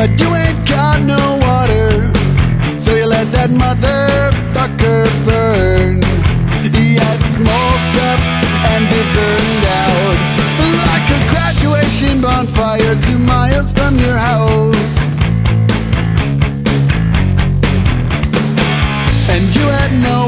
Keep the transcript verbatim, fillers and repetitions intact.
but you ain't got no water, so you let that motherfucker burn. Yeah, it's smoked up and it burned out like a graduation bonfire two miles from your house. And you had no